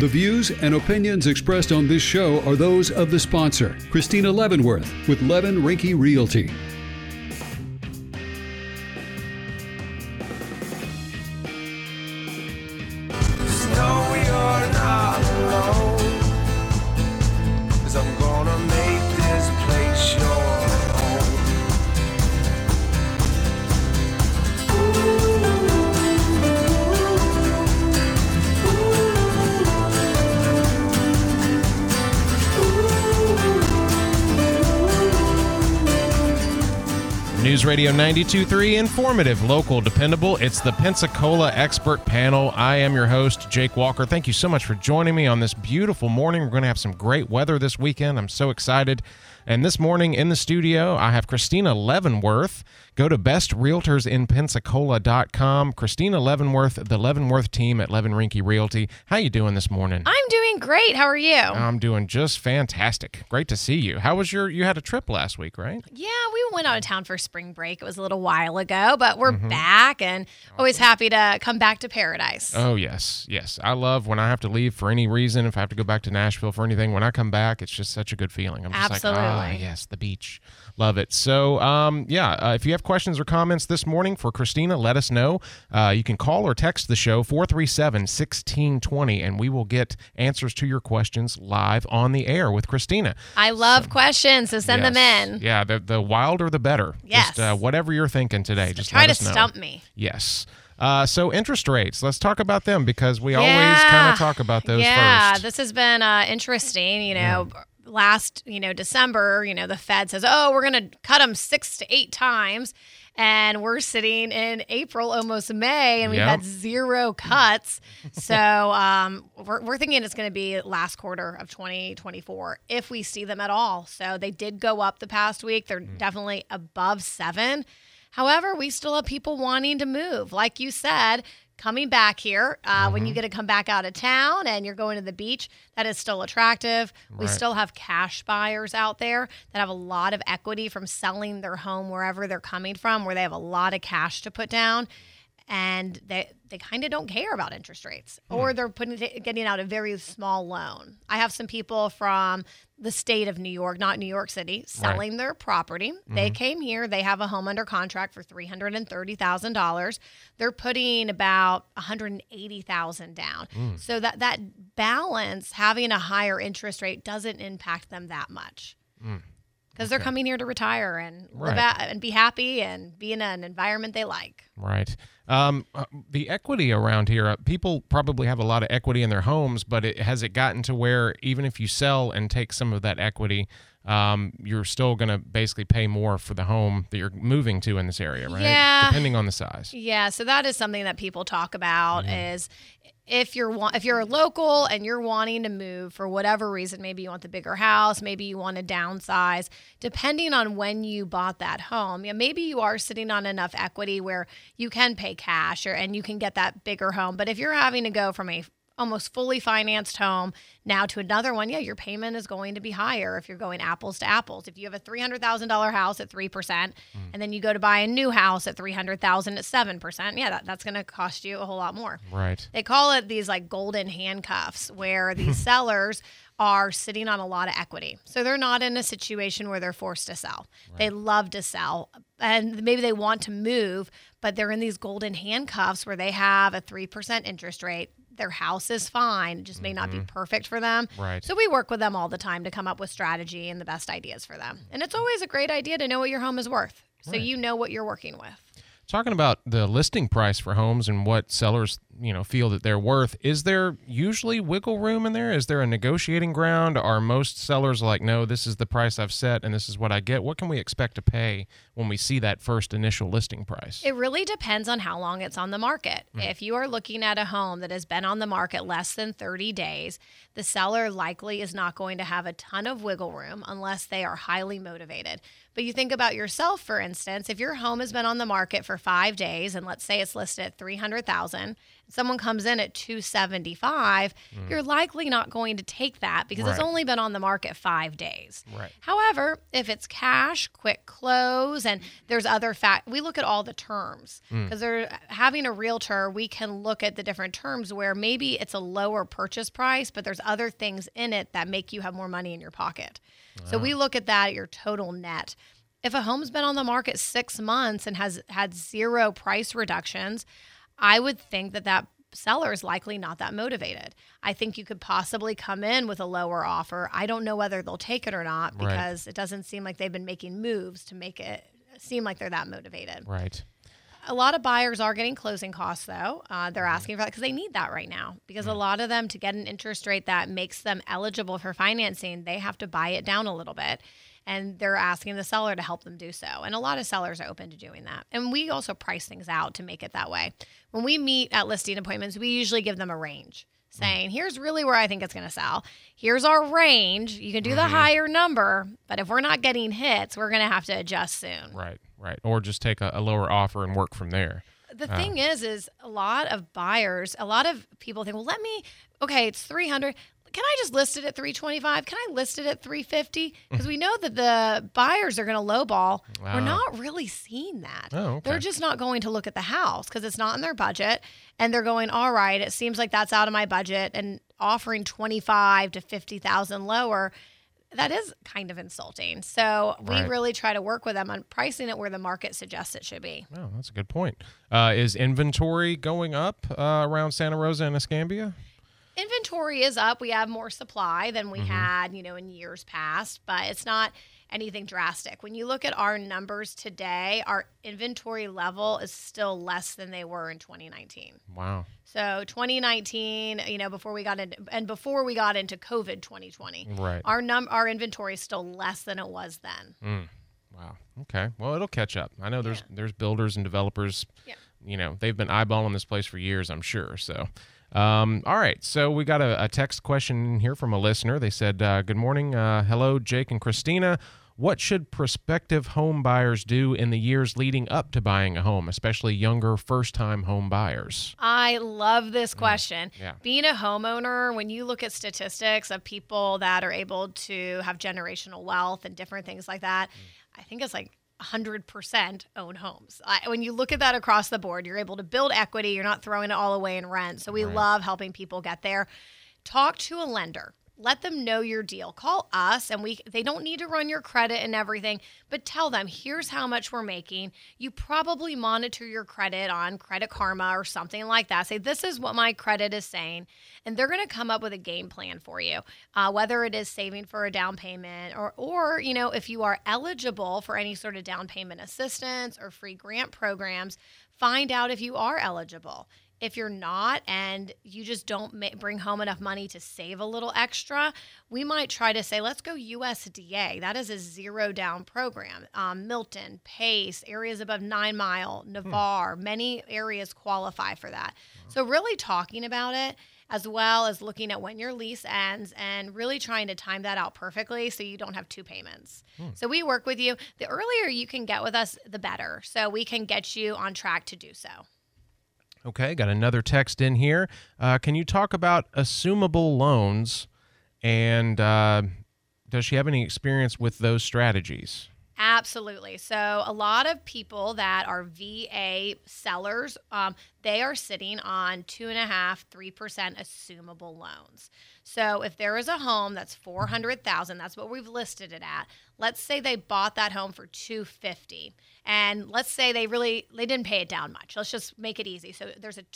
The views and opinions expressed on this show are those of the sponsor, Christina Leavenworth with Levin Rinke Realty. News Radio 92.3, informative, local, dependable. It's the Pensacola Expert Panel. I am your host, Jake Walker. Thank you so much for joining me on this beautiful morning. We're going to have some great weather this weekend. I'm so excited. And this morning in the studio, I have Christina Leavenworth. Go to bestrealtorsinpensacola.com. Christina Leavenworth, the Leavenworth team at Levin Rinke Realty. How you doing this morning? I'm doing great. How are you? I'm doing just fantastic. Great to see you. How was you had a trip last week, right? Yeah, we went out of town for spring break. It was a little while ago, but we're back and always happy to come back to paradise. Oh, yes. Yes. I love when I have to leave for any reason, if I have to go back to Nashville for anything. When I come back, it's just such a good feeling. I'm just Absolutely. Like, yes, the beach. Love it. So, if you have questions or comments this morning for Christina, let us know. You can call or text the show 437-1620, and we will get answers to your questions live on the air with Christina. I love questions, so send them in. Yeah, the wilder the better. Yes. Just whatever you're thinking today, just try let to us know. stump me. Yes. So interest rates, let's talk about them because we always kind of talk about those first. Yeah, this has been interesting, Last, December, the Fed says, we're going to cut them 6 to 8 times. And we're sitting in April, almost May, and we've had 0 cuts. So we're thinking it's going to be last quarter of 2024 if we see them at all. So they did go up the past week. They're definitely above 7. However, we still have people wanting to move. Like you said, coming back here, when you get to come back out of town and you're going to the beach, that is still attractive. We still have cash buyers out there that have a lot of equity from selling their home wherever they're coming from, where they have a lot of cash to put down. And they kind of don't care about interest rates, or they're getting out a very small loan. I have some people from the state of New York, not New York City, selling their property. They came here. They have a home under contract for $330,000. They're putting about $180,000 down. So that balance, having a higher interest rate, doesn't impact them that much. Because they're coming here to retire and live out and be happy and be in an environment they like. Right. The equity around here, people probably have a lot of equity in their homes, but has it gotten to where even if you sell and take some of that equity, you're still going to basically pay more for the home that you're moving to in this area, right? Yeah. Depending on the size. Yeah. So that is something that people talk about is if you're a local and you're wanting to move for whatever reason, maybe you want the bigger house, maybe you want to downsize, depending on when you bought that home, maybe you are sitting on enough equity where you can pay cash and you can get that bigger home. But if you're having to go from a almost fully financed home now to another one, your payment is going to be higher if you're going apples to apples. If you have a $300,000 house at 3% and then you go to buy a new house at $300,000 at 7%, that's going to cost you a whole lot more. Right. They call it these like golden handcuffs where these sellers are sitting on a lot of equity. So they're not in a situation where they're forced to sell. Right. They love to sell and maybe they want to move, but they're in these golden handcuffs where they have a 3% interest rate. Their house is fine. It just may not be perfect for them. Right. So we work with them all the time to come up with strategy and the best ideas for them. And it's always a great idea to know what your home is worth. So you know what you're working with. Talking about the listing price for homes and what sellers, feel that they're worth, is there usually wiggle room in there? Is there a negotiating ground? Are most sellers like, no, this is the price I've set and this is what I get? What can we expect to pay when we see that first initial listing price? It really depends on how long it's on the market. If you are looking at a home that has been on the market less than 30 days, the seller likely is not going to have a ton of wiggle room unless they are highly motivated. But you think about yourself, for instance, if your home has been on the market for 5 days, and let's say it's listed at $300,000, someone comes in at 275, you're likely not going to take that because it's Right. only been on the market 5 days. Right. However, if it's cash, quick close, and there's other we look at all the terms because they're having a realtor, we can look at the different terms where maybe it's a lower purchase price, but there's other things in it that make you have more money in your pocket. So we look at that at your total net. If a home's been on the market 6 months and has had 0 price reductions, I would think that seller is likely not that motivated. I think you could possibly come in with a lower offer. I don't know whether they'll take it or not because it doesn't seem like they've been making moves to make it seem like they're that motivated. Right. A lot of buyers are getting closing costs, though. They're asking for that because they need that right now. Because a lot of them, to get an interest rate that makes them eligible for financing, they have to buy it down a little bit. And they're asking the seller to help them do so. And a lot of sellers are open to doing that. And we also price things out to make it that way. When we meet at listing appointments, we usually give them a range, saying, here's really where I think it's going to sell. Here's our range. You can do the higher number, but if we're not getting hits, we're going to have to adjust soon. Right. Or just take a lower offer and work from there. The thing is a lot of buyers, a lot of people think, well, it's 300. Can I just list it at 325? Can I list it at 350? Because we know that the buyers are going to lowball. We're not really seeing that. Oh, okay. They're just not going to look at the house because it's not in their budget. And they're going, all right, it seems like that's out of my budget. And offering 25 to 50,000 lower, that is kind of insulting. So we Right. really try to work with them on pricing it where the market suggests it should be. Oh, that's a good point. Is inventory going up around Santa Rosa and Escambia? Inventory is up. We have more supply than we had, in years past, but it's not anything drastic. When you look at our numbers today, our inventory level is still less than they were in 2019. Wow. So 2019, before we got into COVID 2020, Right. our inventory is still less than it was then. Wow. Okay. Well, it'll catch up. I know there's builders and developers. Yeah. They've been eyeballing this place for years, I'm sure. So, all right. So we got a text question here from a listener. They said, "Good morning, hello, Jake and Christina. What should prospective home buyers do in the years leading up to buying a home, especially younger first-time home buyers?" I love this question. Yeah. Being a homeowner, when you look at statistics of people that are able to have generational wealth and different things like that, I think it's like 100% own homes. When you look at that across the board, you're able to build equity. You're not throwing it all away in rent. So we love helping people get there. Talk to a lender. Let them know your deal. Call us, and they don't need to run your credit and everything, but tell them, here's how much we're making. You probably monitor your credit on Credit Karma or something like that. Say, this is what my credit is saying, and they're going to come up with a game plan for you, whether it is saving for a down payment or if you are eligible for any sort of down payment assistance or free grant programs, find out if you are eligible. If you're not and you just don't bring home enough money to save a little extra, we might try to say, let's go USDA. That is a zero down program. Milton, Pace, areas above 9 Mile, Navarre, many areas qualify for that. So really talking about it, as well as looking at when your lease ends and really trying to time that out perfectly so you don't have 2 payments. So we work with you. The earlier you can get with us, the better. So we can get you on track to do so. Okay, got another text in here. Can you talk about assumable loans, and does she have any experience with those strategies? Absolutely. So a lot of people that are VA sellers, they are sitting on 2.5%, 3% assumable loans. So if there is a home that's $400,000, that's what we've listed it at. Let's say they bought that home for $250,000, and let's say they didn't pay it down much. Let's just make it easy. So there's a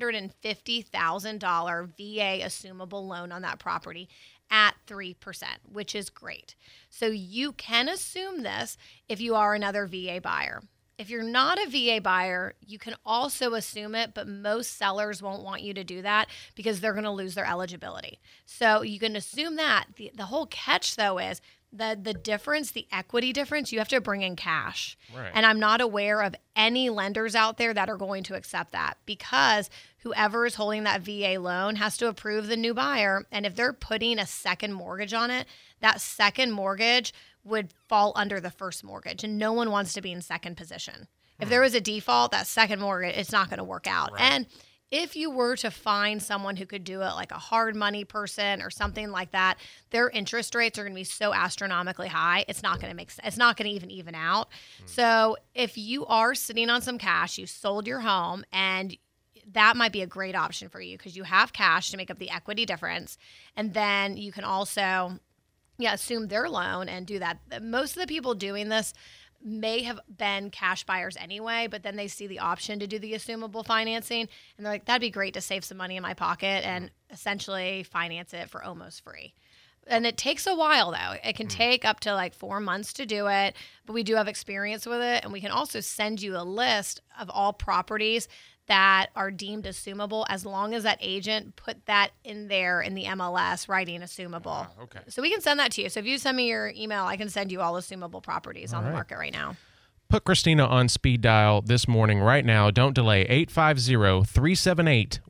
$250,000 VA assumable loan on that property at 3%, which is great. So you can assume this if you are another VA buyer. If you're not a VA buyer, you can also assume it, but most sellers won't want you to do that because they're going to lose their eligibility. So you can assume that. The whole catch, though, is the difference, the equity difference, you have to bring in cash. Right. And I'm not aware of any lenders out there that are going to accept that because whoever is holding that VA loan has to approve the new buyer. And if they're putting a second mortgage on it, that second mortgage would fall under the first mortgage. And no one wants to be in second position. If there was a default, that second mortgage, it's not going to work out. Right. And if you were to find someone who could do it, like a hard money person or something like that, their interest rates are going to be so astronomically high, it's not going to make sense. It's not going to even out. So if you are sitting on some cash, you sold your home, and that might be a great option for you because you have cash to make up the equity difference. And then you can also assume their loan and do that. Most of the people doing this may have been cash buyers anyway, but then they see the option to do the assumable financing, and they're like, that'd be great to save some money in my pocket and essentially finance it for almost free. And it takes a while, though. It can take up to like 4 months to do it, but we do have experience with it, and we can also send you a list of all properties that are deemed assumable as long as that agent put that in there in the MLS, writing assumable. Okay. So we can send that to you. So if you send me your email, I can send you all assumable properties on the market right now. Put Christina on speed dial this morning right now. Don't delay. 850-378-1260,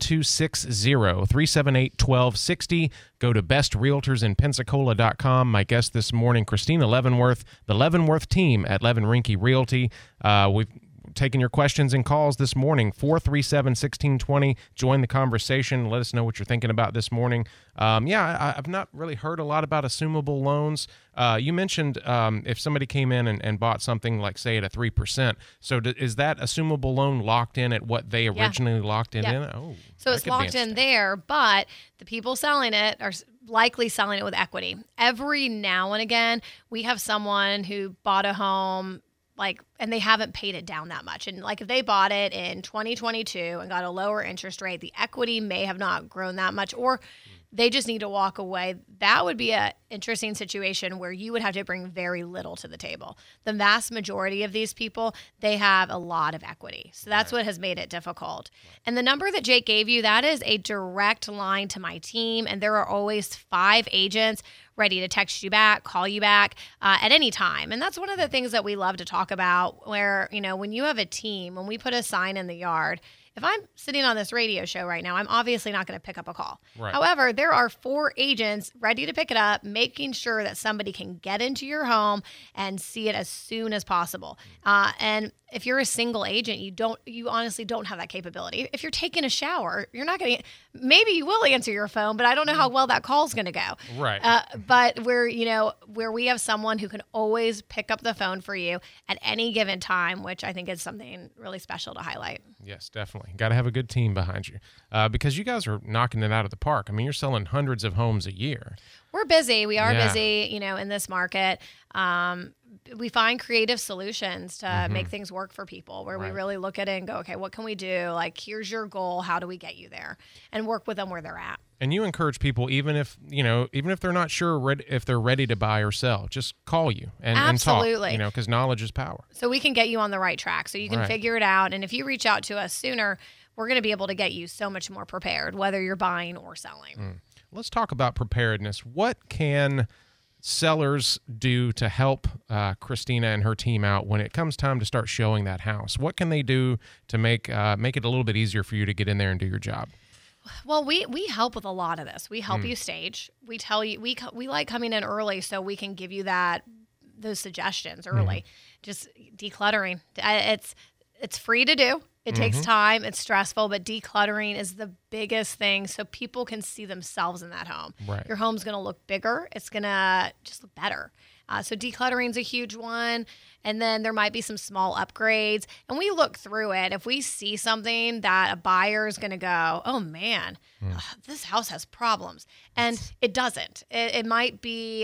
378-1260. Go to bestrealtorsinpensacola.com. My guest this morning, Christina Leavenworth, the Leavenworth team at Levin Rinke Realty. We've taking your questions and calls this morning, 437-1620. Join the conversation. Let us know what you're thinking about this morning. I've not really heard a lot about assumable loans. You mentioned if somebody came in and bought something like, say, at a 3%. So is that assumable loan locked in at what they originally locked it in? Oh, so it's locked in there, but the people selling it are likely selling it with equity. Every now and again, we have someone who bought a home and they haven't paid it down that much. And like if they bought it in 2022 and got a lower interest rate, the equity may have not grown that much, or they just need to walk away. That would be an interesting situation where you would have to bring very little to the table. The vast majority of these people, they have a lot of equity. So that's what has made it difficult. And the number that Jake gave you, that is a direct line to my team. And there are always 5 agents ready to text you back, call you back at any time. And that's one of the things that we love to talk about where, when you have a team, when we put a sign in the yard, if I'm sitting on this radio show right now, I'm obviously not going to pick up a call. Right. However, there are 4 agents ready to pick it up, making sure that somebody can get into your home and see it as soon as possible. And if you're a single agent, you honestly don't have that capability. If you're taking a shower, you're not going to, maybe you will answer your phone, but I don't know how well that call's going to go. Right. But where we have someone who can always pick up the phone for you at any given time, which I think is something really special to highlight. Yes, definitely. Got to have a good team behind you because you guys are knocking it out of the park. I mean, you're selling hundreds of homes a year. We're busy. We are busy, in this market. We find creative solutions to make things work for people where we really look at it and go, okay, what can we do? Like, here's your goal. How do we get you there? And work with them where they're at. And you encourage people, even if they're not sure if they're ready to buy or sell, just call you and talk, because knowledge is power. So we can get you on the right track so you can figure it out. And if you reach out to us sooner, we're going to be able to get you so much more prepared, whether you're buying or selling. Let's talk about preparedness. What can sellers do to help Christina and her team out when it comes time to start showing that house? What can they do to make it a little bit easier for you to get in there and do your job? Well, we help with a lot of this. We help you stage. We tell you we like coming in early so we can give you those suggestions early. Just decluttering. It's free to do. It takes time. It's stressful, but decluttering is the biggest thing so people can see themselves in that home. Right. Your home's going to look bigger. It's going to just look better. So decluttering is a huge one. And then there might be some small upgrades. And we look through it. If we see something that a buyer is going to go, oh, man, this house has problems. And it doesn't. It might be,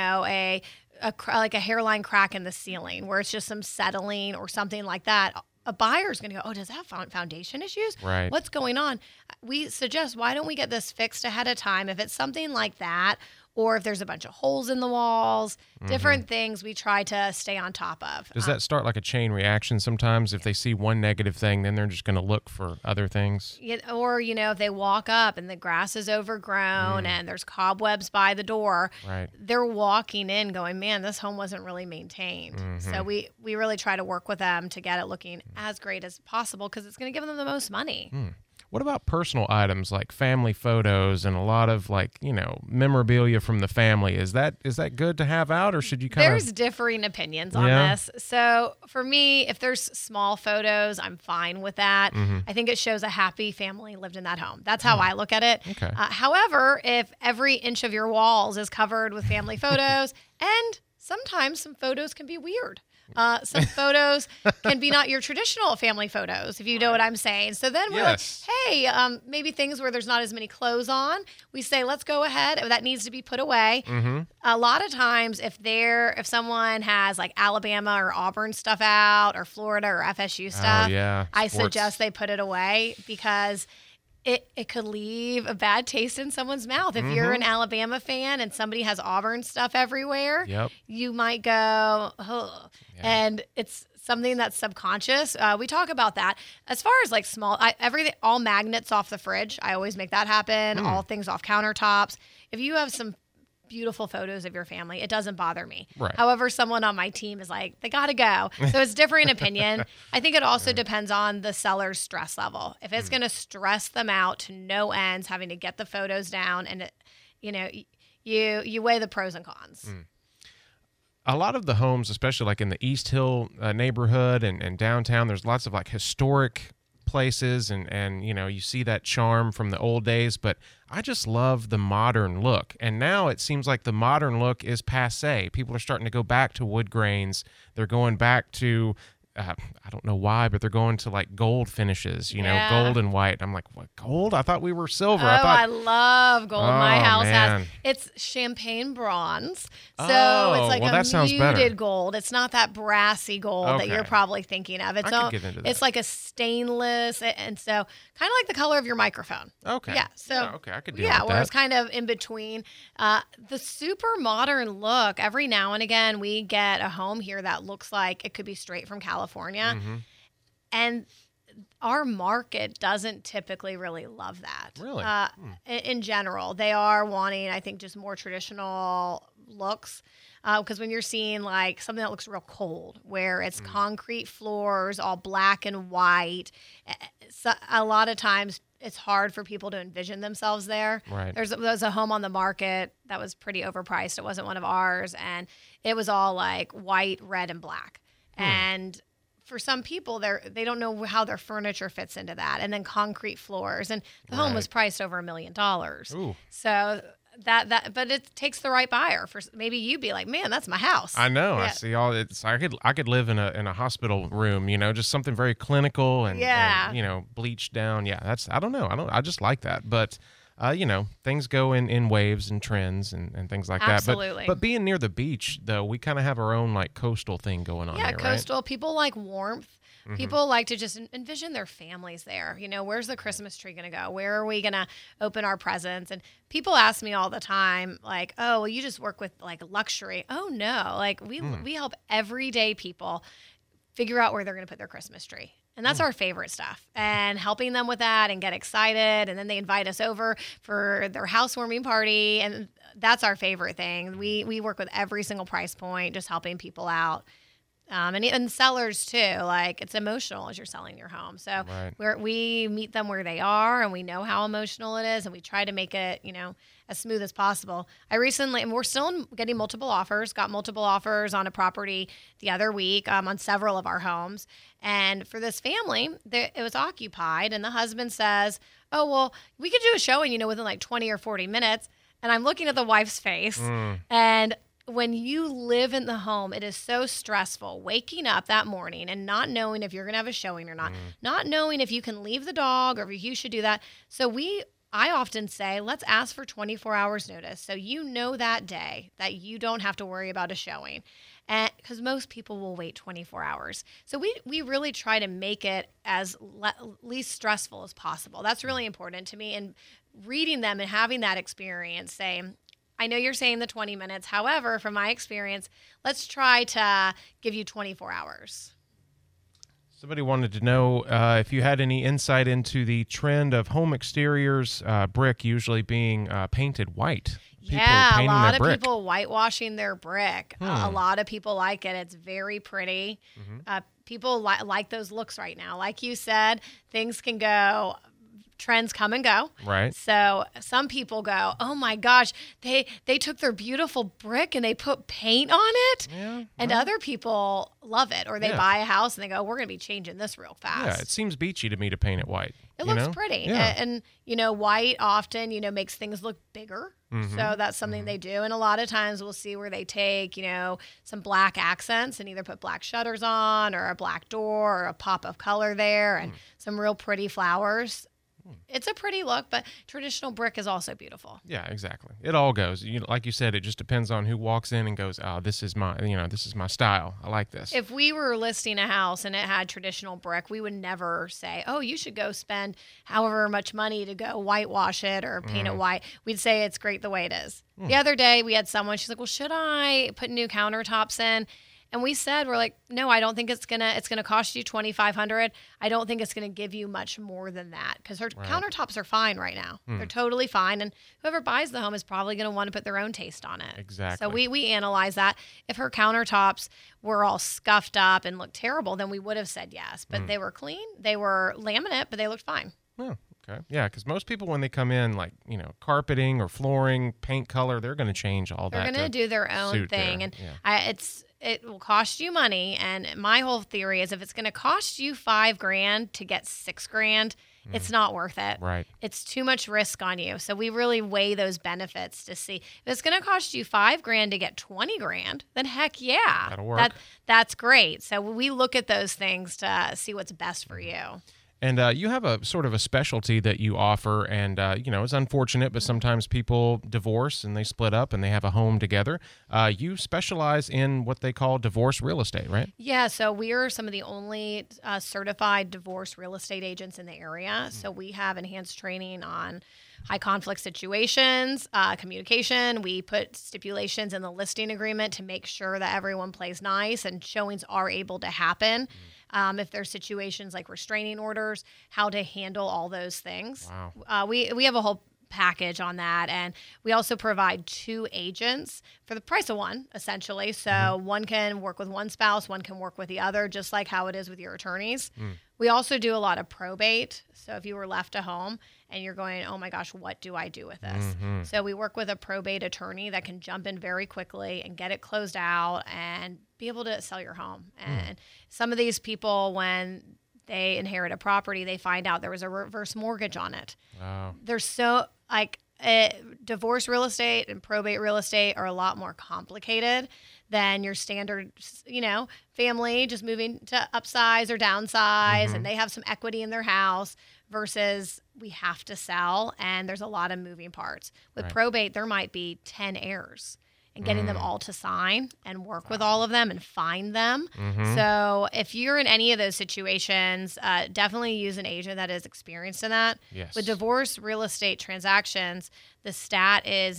like a hairline crack in the ceiling where it's just some settling or something like that. A buyer's going to go, oh, does that have foundation issues? Right. What's going on? We suggest, why don't we get this fixed ahead of time? If it's something like that, or if there's a bunch of holes in the walls, different things we try to stay on top of. Does that start like a chain reaction sometimes? If they see one negative thing, then they're just going to look for other things? Or, if they walk up and the grass is overgrown and there's cobwebs by the door, they're walking in going, man, this home wasn't really maintained. So we really try to work with them to get it looking as great as possible because it's going to give them the most money. What about personal items like family photos and a lot of memorabilia from the family? Is that good to have out, or should you kind of? There's differing opinions on this. So for me, if there's small photos, I'm fine with that. I think it shows a happy family lived in that home. That's how I look at it. Okay. However, if every inch of your walls is covered with family photos, and sometimes some photos can be weird. Some photos can be not your traditional family photos, if you know what I'm saying. So then we're like, hey, maybe things where there's not as many clothes on. We say, let's go ahead. That needs to be put away. A lot of times, if someone has like Alabama or Auburn stuff out, or Florida or FSU stuff, I suggest they put it away, because it could leave a bad taste in someone's mouth. If you're an Alabama fan and somebody has Auburn stuff everywhere, you might go, oh. And it's something that's subconscious. We talk about that. As far as like everything, all magnets off the fridge, I always make that happen. All things off countertops. If you have some beautiful photos of your family, it doesn't bother me. Right. However, someone on my team is like, they got to go. So it's differing opinion. I think it also depends on the seller's stress level. If it's going to stress them out to no ends, having to get the photos down, and you weigh the pros and cons. A lot of the homes, especially like in the East Hill neighborhood and downtown, there's lots of like historic places, and you see that charm from the old days, but I just love the modern look. And now it seems like the modern look is passé. People are starting to go back to wood grains. They're going back to I don't know why, but they're going to like gold finishes, gold and white. I'm like, what, gold? I thought we were silver. I love gold. My house man. It's champagne bronze. So Oh, it's like well, a that sounds better. muted gold. It's not that brassy gold that you're probably thinking of. It's I could get into that. It's like a stainless, and so kind of like the color of your microphone. Okay. Yeah. So okay, I could deal with where that. it's kind of in between. The super modern look, every now and again we get a home here that looks like it could be straight from California. And our market doesn't typically really love that. Really? In general, they are wanting, I think, just more traditional looks. Because when you're seeing like something that looks real cold, where it's concrete floors, all black and white, so a lot of times it's hard for people to envision themselves there. Right. There's a home on the market that was pretty overpriced. It wasn't one of ours, and it was all like white, red, and black. And for some people, they don't know how their furniture fits into that, and then concrete floors, and the home was priced over $1 million. Ooh. So but it takes the right buyer. For maybe you'd be like, man, that's my house. I know. Yeah. I see all. I could live in a hospital room. Just something very clinical and bleached down. Yeah, I don't know. I just like that, but. Things go in waves and trends and things like Absolutely. that. But being near the beach, though, we kind of have our own like coastal thing going on here, right? Coastal. People like warmth. People like to just envision their families there. Where's the Christmas tree going to go? Where are we going to open our presents? And people ask me all the time, like, oh, well, you just work with like luxury. Oh, no. Like we help everyday people figure out where they're going to put their Christmas tree. And that's our favorite stuff, and helping them with that and get excited. And then they invite us over for their housewarming party. And that's our favorite thing. We work with every single price point, just helping people out. And sellers too, like it's emotional as you're selling your home. So we meet them where they are, and we know how emotional it is, and we try to make it, as smooth as possible. And we're still getting multiple offers, got multiple offers on a property the other week on several of our homes. And for this family, it was occupied, and the husband says, oh, well, we could do a showing, within like 20 or 40 minutes. And I'm looking at the wife's face, and when you live in the home, it is so stressful waking up that morning and not knowing if you're going to have a showing or not, not knowing if you can leave the dog or if you should do that. So I often say, let's ask for 24 hours notice. So that day that you don't have to worry about a showing, and because most people will wait 24 hours. So we really try to make it as least stressful as possible. That's really important to me. And reading them and having that experience, saying, I know you're saying the 20 minutes. However, from my experience, let's try to give you 24 hours. Somebody wanted to know if you had any insight into the trend of home exteriors, brick usually being painted white. A lot of people whitewashing their brick. A lot of people like it. It's very pretty. People like those looks right now. Like you said, things can go trends come and go. Right. So some people go, oh my gosh, they took their beautiful brick and they put paint on it. Yeah. And other people love it. Or they buy a house and they go, we're going to be changing this real fast. Yeah, it seems beachy to me to paint it white. It looks pretty. Yeah. And, white often, makes things look bigger. So that's something they do. And a lot of times we'll see where they take, some black accents and either put black shutters on or a black door or a pop of color there and some real pretty flowers. It's a pretty look, but traditional brick is also beautiful. Yeah, exactly. It all goes. Like you said, it just depends on who walks in and goes, "Oh, this is my style. I like this." If we were listing a house and it had traditional brick, we would never say, "Oh, you should go spend however much money to go whitewash it or paint it white." We'd say it's great the way it is. The other day we had someone, she's like, "Well, should I put new countertops in?" And we said, we're like, no, I don't think it's gonna cost you $2,500. I don't think it's gonna give you much more than that because her countertops are fine right now. They're totally fine, and whoever buys the home is probably gonna want to put their own taste on it. Exactly. So we analyze that. If her countertops were all scuffed up and looked terrible, then we would have said yes. But they were clean. They were laminate, but they looked fine. Oh, okay. Yeah, because most people when they come in, like carpeting or flooring, paint color, they're going to change all that. They're going to do their own thing, and it will cost you money. And my whole theory is if it's going to cost you $5,000 to get $6,000, it's not worth it. Right. It's too much risk on you. So we really weigh those benefits to see if it's going to cost you $5,000 to get $20,000, then heck yeah, that'll work. That's great. So we look at those things to see what's best for you. And you have a sort of a specialty that you offer, and it's unfortunate, but sometimes people divorce and they split up and they have a home together. You specialize in what they call divorce real estate, right? Yeah, so we are some of the only certified divorce real estate agents in the area. So we have enhanced training on high conflict situations, communication. We put stipulations in the listing agreement to make sure that everyone plays nice and showings are able to happen. If there's situations like restraining orders, how to handle all those things. Wow. We have a whole package on that, and we also provide 2 agents for the price of one, essentially. So one can work with one spouse, one can work with the other, just like how it is with your attorneys. We also do a lot of probate. So if you were left at home and you're going, oh my gosh, what do I do with this? So we work with a probate attorney that can jump in very quickly and get it closed out and be able to sell your home. And some of these people, when they inherit a property, they find out there was a reverse mortgage on it. Wow. They're so divorce real estate and probate real estate are a lot more complicated than your standard, family just moving to upsize or downsize and they have some equity in their house versus we have to sell and there's a lot of moving parts. With probate, there might be 10 heirs. And getting them all to sign and work with all of them and find them. So if you're in any of those situations, definitely use an agent that is experienced in that. Yes. With divorce real estate transactions, the stat is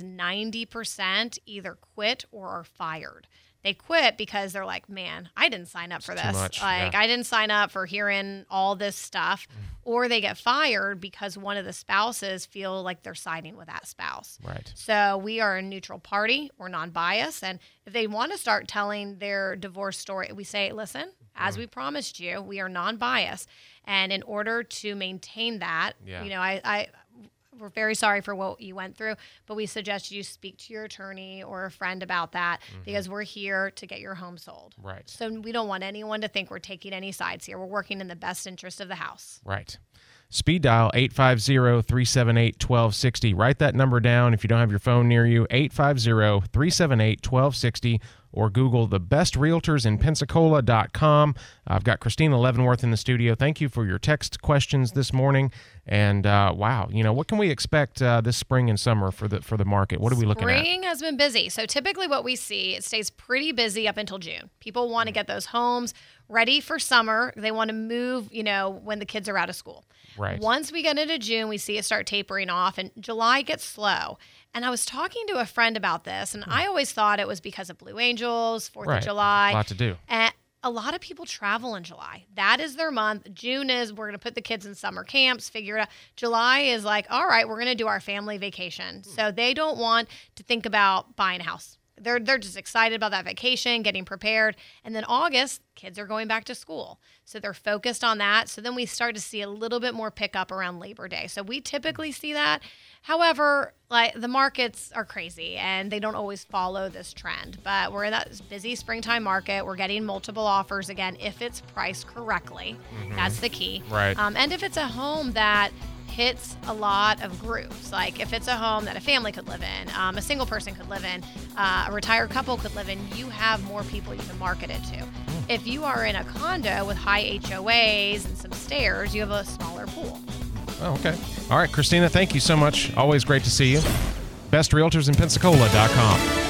90% either quit or are fired. They quit because they're like, man, I didn't sign up for this. Too much. I didn't sign up for hearing all this stuff. Or they get fired because one of the spouses feel like they're siding with that spouse. Right. So we are a neutral party. We're non-biased. And if they want to start telling their divorce story, we say, listen, as we promised you, we are non-biased. And in order to maintain that, we're very sorry for what you went through, but we suggest you speak to your attorney or a friend about that because we're here to get your home sold. Right. So we don't want anyone to think we're taking any sides here. We're working in the best interest of the house. Right. Speed dial 850-378-1260. Write that number down if you don't have your phone near you, 850-378-1260, or Google the best realtors in Pensacola.com. I've got Christina Leavenworth in the studio. Thank you for your text questions this morning. And wow, what can we expect this spring and summer for the market? What are we looking at? Spring has been busy. So typically what we see, it stays pretty busy up until June. People want to get those homes ready for summer. They want to move, when the kids are out of school. Right. Once we get into June, we see it start tapering off, and July gets slow. And I was talking to a friend about this, and I always thought it was because of Blue Angels, 4th of July. A lot to do. And a lot of people travel in July. That is their month. June is we're going to put the kids in summer camps, figure it out. July is like, all right, we're going to do our family vacation. So they don't want to think about buying a house. they're just excited about that vacation, getting prepared. And then August, kids are going back to school. So they're focused on that. So then we start to see a little bit more pickup around Labor Day. So we typically see that. However, like the markets are crazy and they don't always follow this trend. But we're in that busy springtime market. We're getting multiple offers again if it's priced correctly. That's the key. Right. And if it's a home that hits a lot of groups, like if it's a home that a family could live in, a single person could live in, a retired couple could live in, you have more people you can market it to. If you are in a condo with high HOAs and some stairs, you have a smaller pool. Oh, okay. All right, Christina, thank you so much. Always great to see you. BestRealtorsInPensacola.com.